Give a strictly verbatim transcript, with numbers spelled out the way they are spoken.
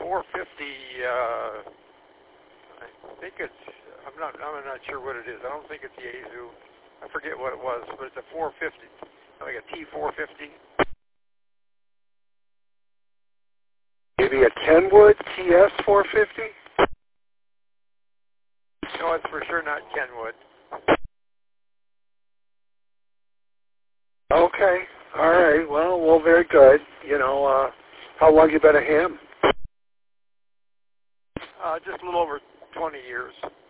four fifty. Uh, I think it's. I'm not. I'm not sure what it is. I don't think it's the Yaesu. I forget what it was, but it's a four fifty, like a T four fifty. Maybe a Kenwood T S four fifty. No, it's for sure not Kenwood. Okay. All right. Well, well, very good. You know, uh, how long you been a ham? Uh, just a little over twenty years.